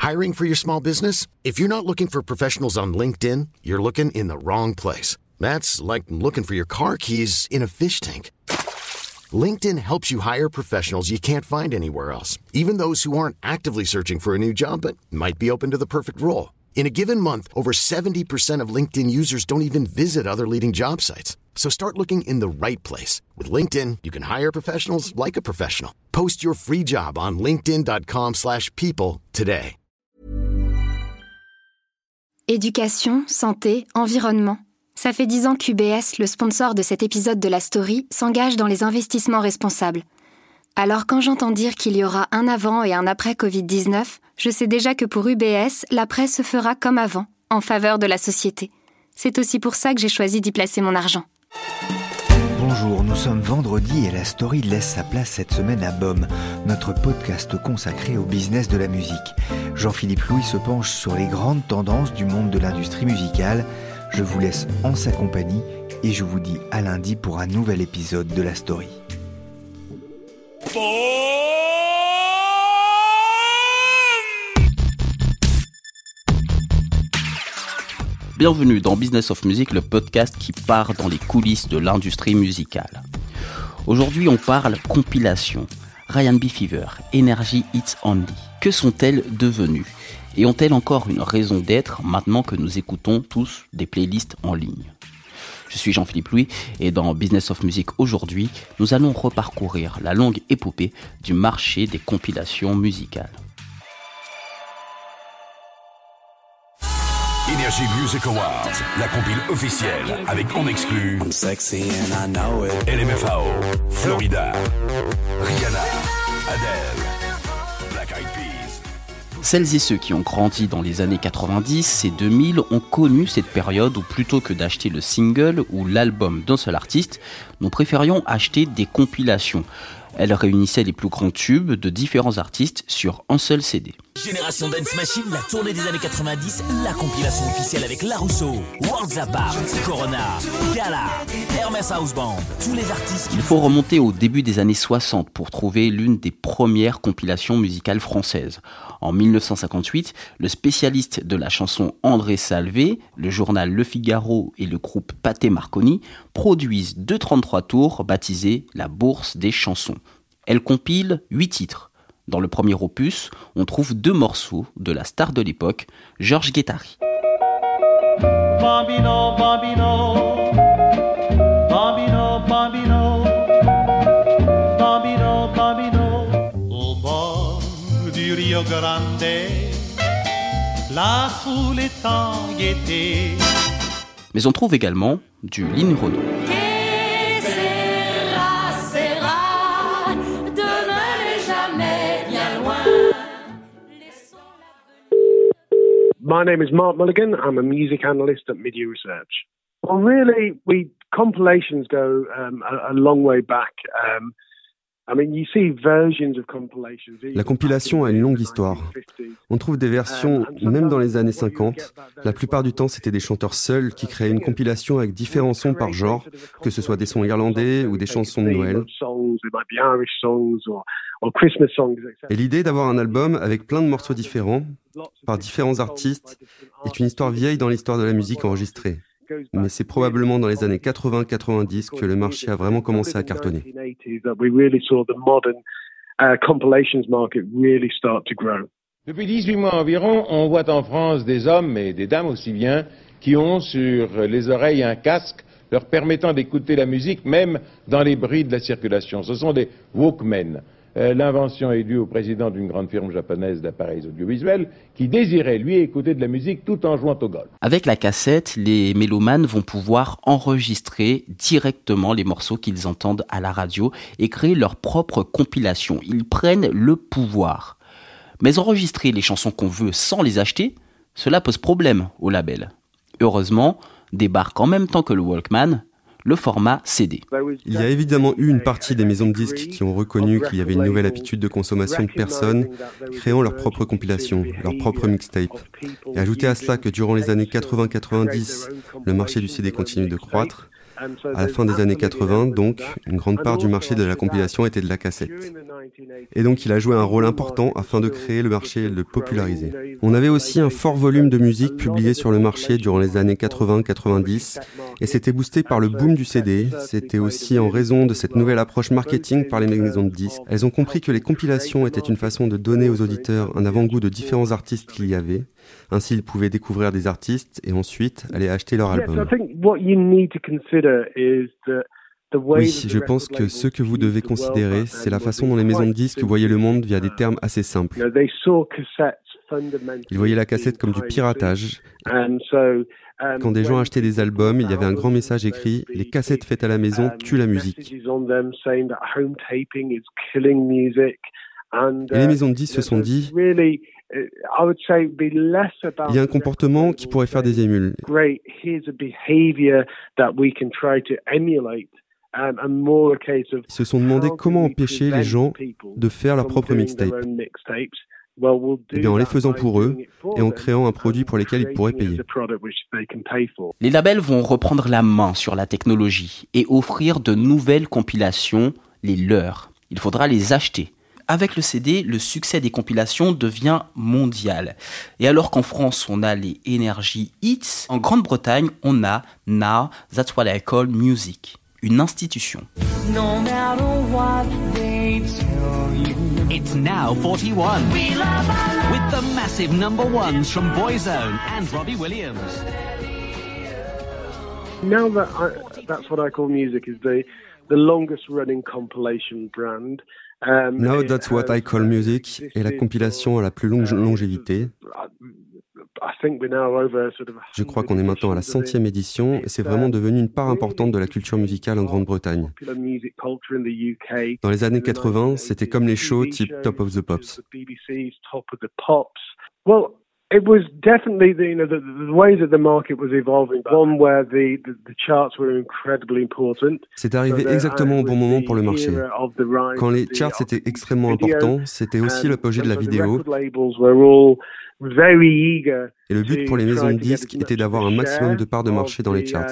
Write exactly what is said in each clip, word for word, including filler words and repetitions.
Hiring for your small business? If you're not looking for professionals on LinkedIn, you're looking in the wrong place. That's like looking for your car keys in a fish tank. LinkedIn helps you hire professionals you can't find anywhere else, even those who aren't actively searching for a new job but might be open to the perfect role. In a given month, over seventy percent of LinkedIn users don't even visit other leading job sites. So start looking in the right place. With LinkedIn, you can hire professionals like a professional. Post your free job on linkedin dot com slash people today. Éducation, santé, environnement. Ça fait dix ans qu'U B S, le sponsor de cet épisode de la story, s'engage dans les investissements responsables. Alors quand j'entends dire qu'il y aura un avant et un après covid dix-neuf, je sais déjà que pour U B S, l'après se fera comme avant, en faveur de la société. C'est aussi pour ça que j'ai choisi d'y placer mon argent. Bonjour, nous sommes vendredi et la story laisse sa place cette semaine à B O M, notre podcast consacré au business de la musique. Jean-Philippe Louis se penche sur les grandes tendances du monde de l'industrie musicale. Je vous laisse en sa compagnie et je vous dis à lundi pour un nouvel épisode de la story. Bienvenue dans Business of Music, le podcast qui part dans les coulisses de l'industrie musicale. Aujourd'hui, on parle compilation. Ryan B. Fever, Energy Hits Only. Que sont-elles devenues ? Et ont-elles encore une raison d'être maintenant que nous écoutons tous des playlists en ligne ? Je suis Jean-Philippe Louis et dans Business of Music aujourd'hui, nous allons reparcourir la longue épopée du marché des compilations musicales. Energy Music Awards, la compile officielle avec en exclu L M F A O, Florida, Rihanna, Adele, Black Eyed Peas. Celles et ceux qui ont grandi dans les années quatre-vingt-dix et deux mille ont connu cette période où plutôt que d'acheter le single ou l'album d'un seul artiste, nous préférions acheter des compilations. Elles réunissaient les plus grands tubes de différents artistes sur un seul C D. Génération Dance Machine, la tournée des années quatre-vingt-dix, la compilation officielle avec La Rousseau, Worlds Apart, Corona, Gala, Hermès House Band, tous les artistes qui... Il faut remonter au début des années soixante pour trouver l'une des premières compilations musicales françaises. En dix-neuf cent cinquante-huit, le spécialiste de la chanson André Salvé, le journal Le Figaro et le groupe Pathé Marconi produisent deux trente-trois tours baptisés la Bourse des chansons. Elle compile huit titres. Dans le premier opus, on trouve deux morceaux de la star de l'époque, Georges Guettari. Bambino, bambino, bambino, bambino, bambino, bambino, au bord du Rio Grande, la foule est en gaieté. Mais on trouve également du Lynn Renaud. My name is Mark Mulligan. I'm a music analyst at Media Research. Well, really, we compilations go um, a, a long way back. Um, I mean, you see versions of compilations. La compilation a une longue histoire. On trouve des versions, même dans les années cinquante. La plupart du temps, c'était des chanteurs seuls qui créaient une compilation avec différents sons par genre, que ce soit des sons irlandais ou des chansons de Noël. Et l'idée d'avoir un album avec plein de morceaux différents, par différents artistes, est une histoire vieille dans l'histoire de la musique enregistrée. Mais c'est probablement dans les années quatre-vingts quatre-vingt-dix que le marché a vraiment commencé à cartonner. Depuis dix-huit mois environ, on voit en France des hommes et des dames aussi bien qui ont sur les oreilles un casque leur permettant d'écouter la musique même dans les bruits de la circulation. Ce sont des Walkmen. Euh, l'invention est due au président d'une grande firme japonaise d'appareils audiovisuels qui désirait, lui, écouter de la musique tout en jouant au golf. Avec la cassette, les mélomanes vont pouvoir enregistrer directement les morceaux qu'ils entendent à la radio et créer leur propre compilation. Ils prennent le pouvoir. Mais enregistrer les chansons qu'on veut sans les acheter, cela pose problème au label. Heureusement, débarque en même temps que le Walkman le format C D. Il y a évidemment eu une partie des maisons de disques qui ont reconnu qu'il y avait une nouvelle habitude de consommation de personnes créant leur propre compilation, leur propre mixtape. Et ajoutez à cela que durant les années quatre-vingts quatre-vingt-dix, le marché du C D continue de croître. À la fin des années quatre-vingts, donc, une grande part du marché de la compilation était de la cassette. Et donc il a joué un rôle important afin de créer le marché et de le populariser. On avait aussi un fort volume de musique publié sur le marché durant les années quatre-vingts quatre-vingt-dix et c'était boosté par le boom du C D. C'était aussi en raison de cette nouvelle approche marketing par les maisons de disques. Elles ont compris que les compilations étaient une façon de donner aux auditeurs un avant-goût de différents artistes qu'il y avait. Ainsi, ils pouvaient découvrir des artistes et ensuite aller acheter leur album. Oui, je pense que ce que vous devez considérer, c'est la façon dont les maisons de disques voyaient le monde via des termes assez simples. Ils voyaient la cassette comme du piratage. Quand des gens achetaient des albums, il y avait un grand message écrit « Les cassettes faites à la maison tuent la musique ». Et les maisons de disques se sont dit « Il y a un comportement qui pourrait faire des émules. » Ils se sont demandé comment empêcher les gens de faire leur propre mixtape. Eh bien, en les faisant pour eux et en créant un produit pour lequel ils pourraient payer. Les labels vont reprendre la main sur la technologie et offrir de nouvelles compilations, les leurs. Il faudra les acheter. Avec le C D, le succès des compilations devient mondial. Et alors qu'en France, on a les Energy Hits, en Grande-Bretagne, on a Now That's What I Call Music, une institution. No matter what they tell you, it's Now forty-one with the massive number ones from Boyzone and Robbie Williams. Now that I, That's What I Call Music is the the longest running compilation brand. Um, Now That's What I Call Music est la compilation à la plus longue longévité. Je crois qu'on est maintenant à la centième édition et c'est vraiment devenu une part importante de la culture musicale en Grande-Bretagne. Dans les années quatre-vingts, c'était comme les shows type Top of the Pops. It was definitely the, you know, the, the ways that the market was evolving. One where the, the, the charts were incredibly important. C'est arrivé exactement au bon moment pour le marché. Quand les charts étaient extrêmement importants, c'était aussi l'apogée de la vidéo. Et le but pour les maisons de disques était d'avoir un maximum de parts de marché dans les charts.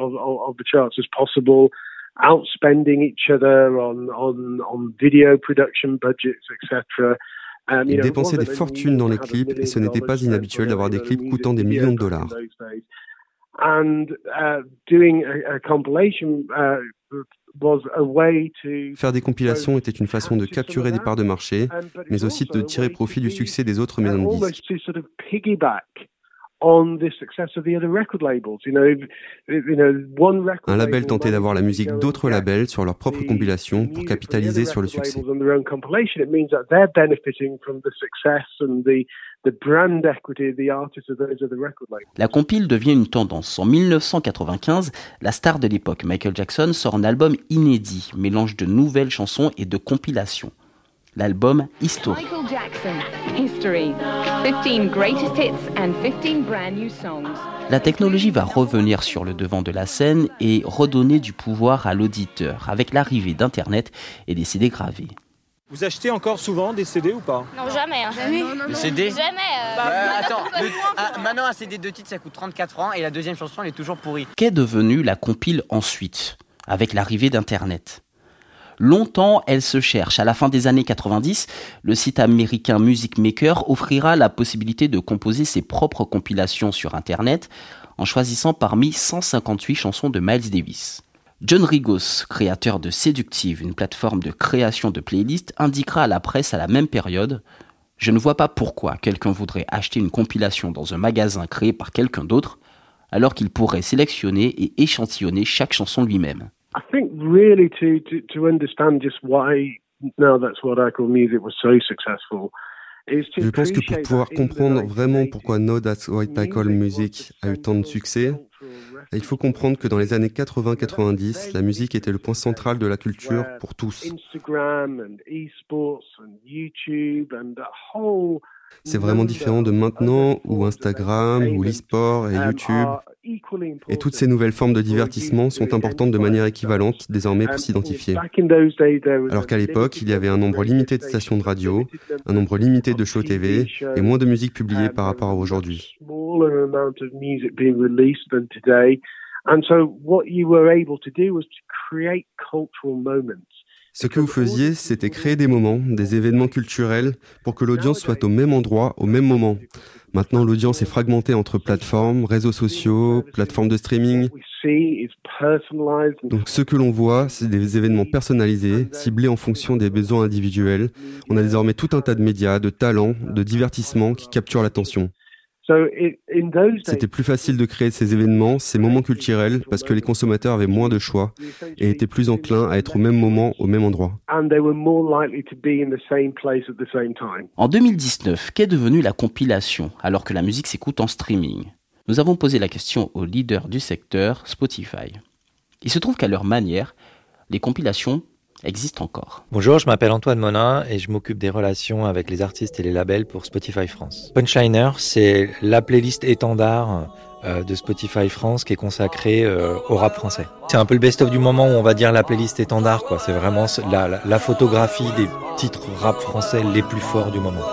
Outspending each other on, on, on video production budgets, et cetera. Ils dépensaient des fortunes dans les clips et ce n'était pas inhabituel d'avoir des clips coûtant des millions de dollars. Faire des compilations était une façon de capturer des parts de marché, mais aussi de tirer profit du succès des autres maisons de disques. Un label tentait d'avoir la musique d'autres labels sur leur propre compilation pour capitaliser sur le succès. La compile devient une tendance. En dix-neuf cent quatre-vingt-quinze, la star de l'époque, Michael Jackson, sort un album inédit, mélange de nouvelles chansons et de compilations. L'album History. Michael Jackson, History. fifteen greatest hits and fifteen brand new songs. La technologie va revenir sur le devant de la scène et redonner du pouvoir à l'auditeur avec l'arrivée d'Internet et des C D gravés. Vous achetez encore souvent des C D ou pas ? Non, jamais. Hein. Jamais. Non, non, non. C D ? Jamais. Euh... Bah, euh, attends, le, un, maintenant un C D de titre ça coûte trente-quatre francs et la deuxième chanson elle est toujours pourrie. Qu'est devenue la compile ensuite, avec l'arrivée d'Internet ? Longtemps, elle se cherche. À la fin des années quatre-vingt-dix, le site américain Music Maker offrira la possibilité de composer ses propres compilations sur Internet en choisissant parmi cent cinquante-huit chansons de Miles Davis. John Rigos, créateur de Seductive, une plateforme de création de playlists, indiquera à la presse à la même période « Je ne vois pas pourquoi quelqu'un voudrait acheter une compilation dans un magasin créé par quelqu'un d'autre, alors qu'il pourrait sélectionner et échantillonner chaque chanson lui-même. » I think really to, to, to understand just why Now That's What I Call Music was so successful. Je pense que pour pouvoir comprendre vraiment pourquoi Now That's What I Call Music a eu tant de succès, il faut comprendre que dans les années quatre-vingts quatre-vingt-dix, la musique était le point central de la culture pour tous. C'est vraiment différent de maintenant où Instagram, où l'e-sport et YouTube et toutes ces nouvelles formes de divertissement sont importantes de manière équivalente désormais pour s'identifier. Alors qu'à l'époque, il y avait un nombre limité de stations de radio, un nombre limité de shows T V et moins de musique publiée par rapport à aujourd'hui. Ce que vous faisiez, c'était créer des moments, des événements culturels pour que l'audience soit au même endroit, au même moment. Maintenant, l'audience est fragmentée entre plateformes, réseaux sociaux, plateformes de streaming. Donc ce que l'on voit, c'est des événements personnalisés, ciblés en fonction des besoins individuels. On a désormais tout un tas de médias, de talents, de divertissements qui capturent l'attention. C'était plus facile de créer ces événements, ces moments culturels, parce que les consommateurs avaient moins de choix et étaient plus enclins à être au même moment, au même endroit. En deux mille dix-neuf, qu'est devenue la compilation, alors que la musique s'écoute en streaming ? Nous avons posé la question au leader du secteur, Spotify. Il se trouve qu'à leur manière, les compilations existent encore. Bonjour, je m'appelle Antoine Monin et je m'occupe des relations avec les artistes et les labels pour Spotify France. Punchliner, c'est la playlist étendard euh, de Spotify France qui est consacrée euh, au rap français. C'est un peu le best-of du moment où on va dire la playlist étendard, quoi. C'est vraiment la, la, la photographie des titres rap français les plus forts du moment.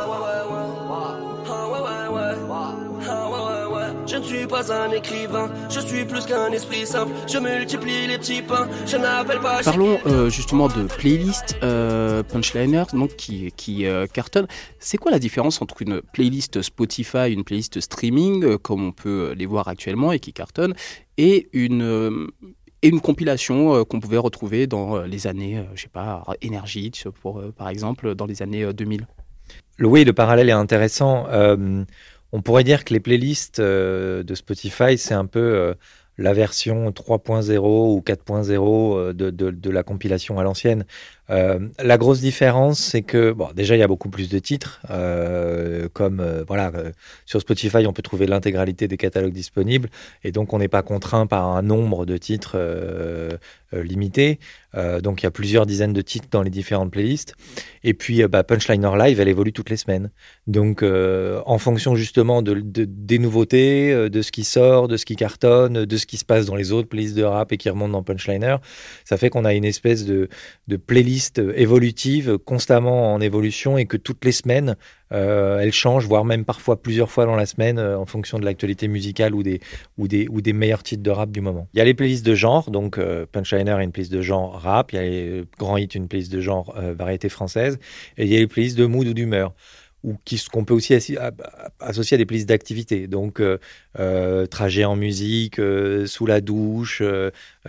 Je ne suis pas un écrivain, je suis plus qu'un esprit simple, je multiplie les petits pains, je n'appelle pas... Parlons euh, justement de playlist euh, Punchliner, donc qui, qui euh, cartonne. C'est quoi la différence entre une playlist Spotify, une playlist streaming, euh, comme on peut les voir actuellement et qui cartonne, et une... Euh, et une compilation euh, qu'on pouvait retrouver dans euh, les années, euh, je sais pas, Energy, pour, euh, par exemple, dans les années euh, deux mille. Oui, le parallèle est intéressant. Euh, On pourrait dire que les playlists euh, de Spotify, c'est un peu euh, la version trois point zéro ou quatre point zéro de, de, de la compilation à l'ancienne. Euh, la grosse différence, c'est que bon, déjà il y a beaucoup plus de titres, euh, comme euh, voilà euh, sur Spotify on peut trouver l'intégralité des catalogues disponibles et donc on n'est pas contraint par un nombre de titres euh, euh, limité. Euh, donc il y a plusieurs dizaines de titres dans les différentes playlists. Et puis euh, bah, Punchliner Live, elle évolue toutes les semaines. Donc euh, en fonction justement de, de des nouveautés, euh, de ce qui sort, de ce qui cartonne, de ce qui se passe dans les autres playlists de rap et qui remontent dans Punchliner, ça fait qu'on a une espèce de de playlist évolutive, constamment en évolution et que toutes les semaines, euh, elle change, voire même parfois plusieurs fois dans la semaine euh, en fonction de l'actualité musicale ou des, ou, des, ou des meilleurs titres de rap du moment. Il y a les playlists de genre, donc euh, Punchliner est une playlist de genre rap, il y a les grands hits, une playlist de genre euh, variété française, et il y a les playlists de mood ou d'humeur, ou qui, qu'on peut aussi assi- associer à des playlists d'activité. Donc, euh, euh, trajet en musique, euh, sous la douche, euh,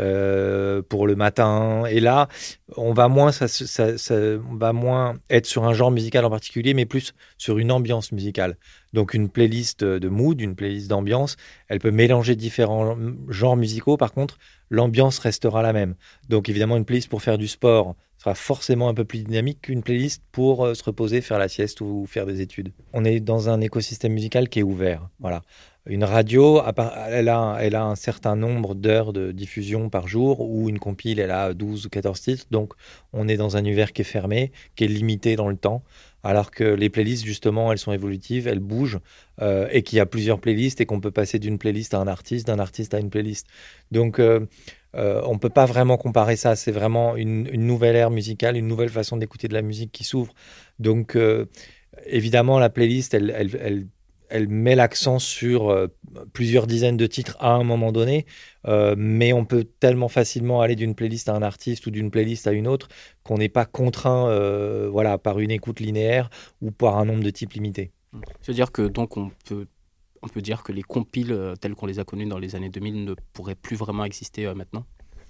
euh, pour le matin. Et là, on va moins, ça, ça, ça, on va moins être sur un genre musical en particulier, mais plus sur une ambiance musicale. Donc, une playlist de mood, une playlist d'ambiance, elle peut mélanger différents genres musicaux. Par contre, l'ambiance restera la même. Donc, évidemment, une playlist pour faire du sport sera forcément un peu plus dynamique qu'une playlist pour euh, se reposer, faire la sieste ou faire des études. On est dans un écosystème musical qui est ouvert. Voilà. Une radio, elle a, elle a un certain nombre d'heures de diffusion par jour, ou une compile, elle a douze ou quatorze titres. Donc, on est dans un univers qui est fermé, qui est limité dans le temps. Alors que les playlists, justement, elles sont évolutives, elles bougent, euh, et qu'il y a plusieurs playlists et qu'on peut passer d'une playlist à un artiste, d'un artiste à une playlist. Donc, euh, euh, on ne peut pas vraiment comparer ça. C'est vraiment une, une nouvelle ère musicale, une nouvelle façon d'écouter de la musique qui s'ouvre. Donc, euh, évidemment, la playlist, elle, elle, elle, elle met l'accent sur euh, plusieurs dizaines de titres à un moment donné, euh, mais on peut tellement facilement aller d'une playlist à un artiste ou d'une playlist à une autre qu'on n'est pas contraint euh, voilà, par une écoute linéaire ou par un nombre de types limité. C'est-à-dire que donc on peut, on peut dire que les compiles euh, tels qu'on les a connus dans les années deux mille ne pourraient plus vraiment exister euh, maintenant ?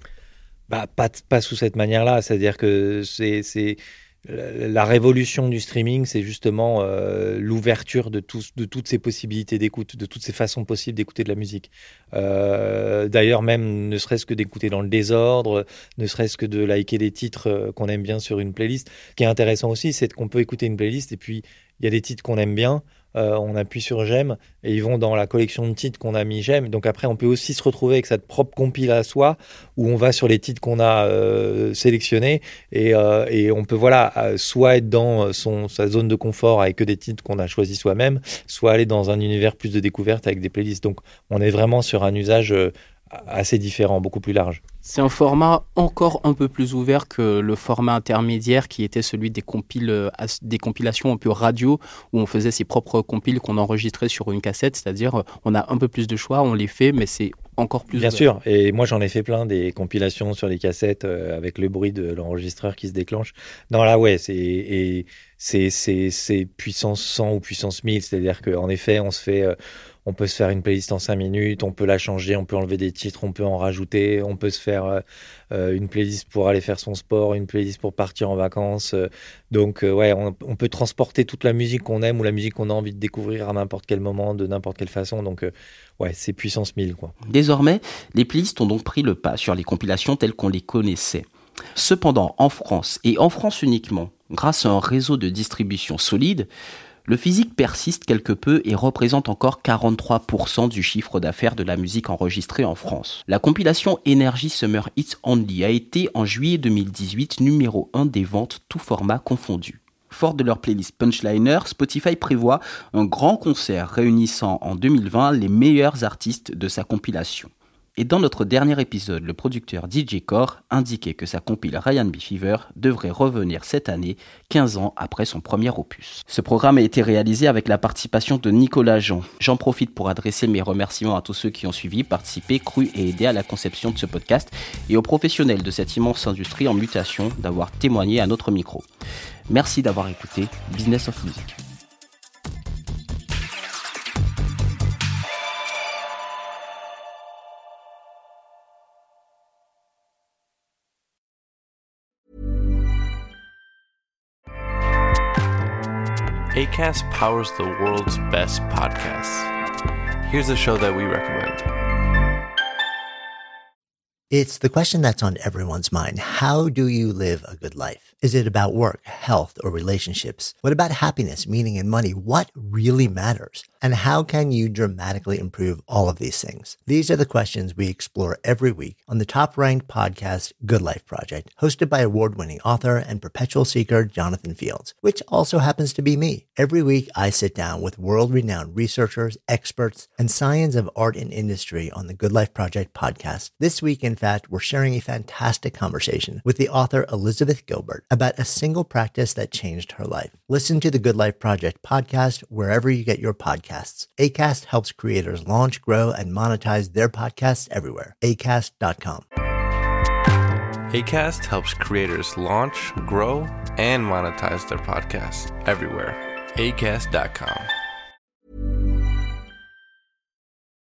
Bah, pas, pas sous cette manière-là, c'est-à-dire que c'est... c'est... La révolution du streaming, c'est justement euh, l'ouverture de, tout, de toutes ces possibilités d'écoute, de toutes ces façons possibles d'écouter de la musique. Euh, d'ailleurs, même ne serait-ce que d'écouter dans le désordre, ne serait-ce que de liker des titres qu'on aime bien sur une playlist. Ce qui est intéressant aussi, c'est qu'on peut écouter une playlist et puis il y a des titres qu'on aime bien, euh, on appuie sur j'aime et ils vont dans la collection de titres qu'on a mis j'aime. Donc après, on peut aussi se retrouver avec cette propre compile à soi où on va sur les titres qu'on a euh, sélectionnés et, euh, et on peut voilà, euh, soit être dans son, sa zone de confort avec que des titres qu'on a choisis soi-même, soit aller dans un univers plus de découverte avec des playlists. Donc on est vraiment sur un usage euh, assez différent, beaucoup plus large. C'est un format encore un peu plus ouvert que le format intermédiaire qui était celui des, compiles, des compilations un peu radio où on faisait ses propres compiles qu'on enregistrait sur une cassette, c'est-à-dire on a un peu plus de choix, on les fait, mais c'est encore plus Bien ouvert. sûr, et moi j'en ai fait plein, des compilations sur les cassettes euh, avec le bruit de l'enregistreur qui se déclenche. Non, là, ouais, c'est, et c'est, c'est, c'est puissance cent ou puissance mille, c'est-à-dire qu'en effet, on se fait... Euh, on peut se faire une playlist en cinq minutes, on peut la changer, on peut enlever des titres, on peut en rajouter, on peut se faire euh, euh, une playlist pour aller faire son sport, une playlist pour partir en vacances. Euh, donc, euh, ouais, on, on peut transporter toute la musique qu'on aime ou la musique qu'on a envie de découvrir à n'importe quel moment, de n'importe quelle façon. Donc, euh, ouais, c'est puissance mille, quoi. Désormais, les playlists ont donc pris le pas sur les compilations telles qu'on les connaissait. Cependant, en France, et en France uniquement, grâce à un réseau de distribution solide, le physique persiste quelque peu et représente encore quarante-trois pour cent du chiffre d'affaires de la musique enregistrée en France. La compilation Energy Summer Hits Only a été en juillet deux mille dix-huit numéro un des ventes tout format confondu. Fort de leur playlist Punchliner, Spotify prévoit un grand concert réunissant en deux mille vingt les meilleurs artistes de sa compilation. Et dans notre dernier épisode, le producteur D J Core indiquait que sa compile Ryan B. Fever devrait revenir cette année, quinze ans après son premier opus. Ce programme a été réalisé avec la participation de Nicolas Jean. J'en profite pour adresser mes remerciements à tous ceux qui ont suivi, participé, cru et aidé à la conception de ce podcast et aux professionnels de cette immense industrie en mutation d'avoir témoigné à notre micro. Merci d'avoir écouté Business of Music. Acast powers the world's best podcasts. Here's a show that we recommend. It's the question that's on everyone's mind. How do you live a good life? Is it about work, health, or relationships? What about happiness, meaning, and money? What really matters? And how can you dramatically improve all of these things? These are the questions we explore every week on the top-ranked podcast Good Life Project, hosted by award-winning author and perpetual seeker Jonathan Fields, which also happens to be me. Every week, I sit down with world-renowned researchers, experts, and science of art and industry on the Good Life Project podcast. This week, in fact, we're sharing a fantastic conversation with the author Elizabeth Gilbert about a single practice that changed her life. Listen to the Good Life Project podcast wherever you get your podcasts. Acast helps creators launch, grow, and monetize their podcasts everywhere. acast dot com. Acast helps creators launch, grow, and monetize their podcasts everywhere. acast dot com.